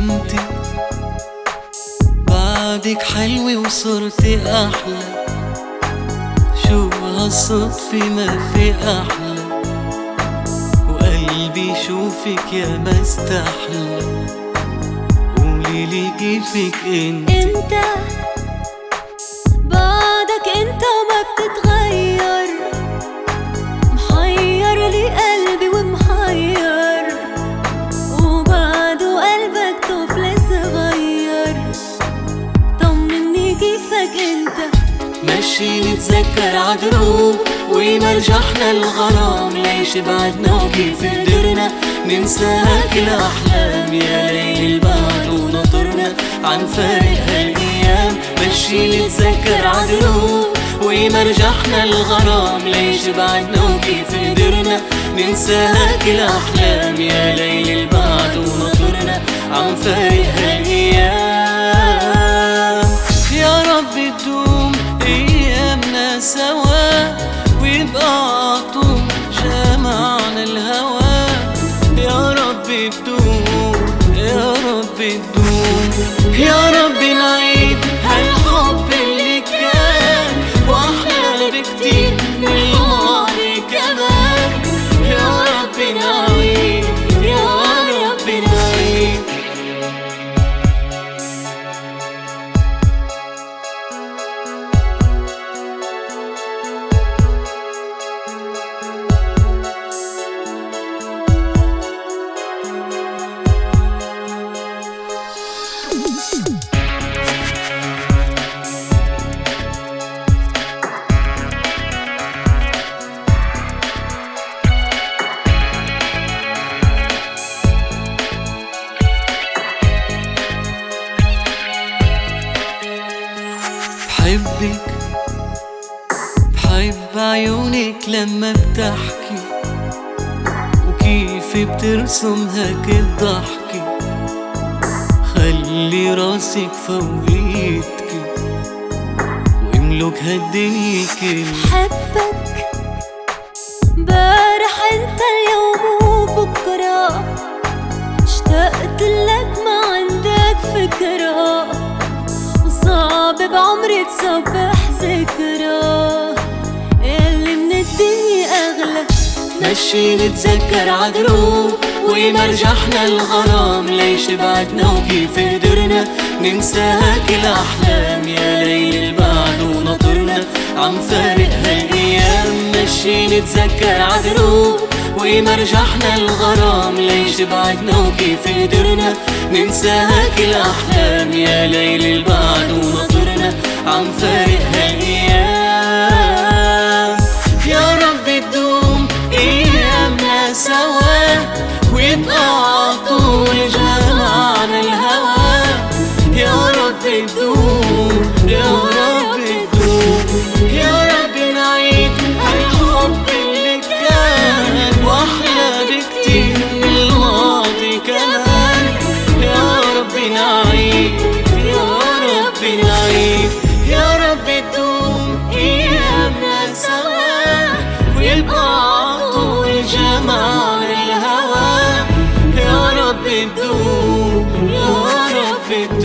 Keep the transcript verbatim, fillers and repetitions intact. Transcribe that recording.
انت بعدك حلوة وصرتي احلى، شو هالصدفة ما في احلى، وقلبي يشوفك يا ما استحلى. قوليلي كيفك انت انت بعدك انت ما بتتغير، محير لي قلبي ومحير، وبعده قلبك طفل صغير. طمني كيفك انت، مشي نتذكر عدروب ومرجحنا الغرام، ليش بعدنا وكيف قدرنا ننسى كل أحلام. يا ليل البعد ونطرنا عن فارق هالأيام، مشي نتذكر عدروب ومرجحنا الغرام، ليش بعدنا وكيف قدرنا ننسى كل أحلام. يا ليل البعد ونطرنا عن فارق هالأيام. يا رب تدوم أيامنا سوا ويبقى عطول جمعنا الهوى. يا رب تدوم يا رب تدوم، يا رب نعيد هالحب اللي كان وأحلى بكتير من الماضي كمان. يا رب نعيد يا رب نعيد. بحبك بحب عيونك لما بتحكي، وكيف بترسم هيك الضحكة، خلي راسك فوقيتكي واملك هالدنيا كل. بحبك بارح انت اليوم وبكرة، اشتقت لك ما عندك فكرة، صعب بعمري تصبح ذكرى اللي من الدنيا أغلى. مشي نتذكر عدروب ومرجحنا الغرام، ليش بعدنا وكيف قدرنا ننسى كل أحلام. يا ليل البعد ونطرنا عم فارق هالأيام، مشي نتذكر عدروب ومرجحنا الغرام، ليش بعدنا وكيف قدرنا ننسى كل أحلام. يا ليل البعد ونطرنا عم فارق هالأيام. يا رب تدوم أيامنا سوا ويبقى عطول جمعنا الهوى. يا رب تدوم يا رب تدوم، يا رب نعيد هالحب اللي كان وأحلى بكتير من الماضي كمان. يا رب نعيد يا رب نعيد، يا رب تدوم أيامنا سوا ويبقى عطول جمعنا الهوى. يا رب تدوم يا رب تدوم.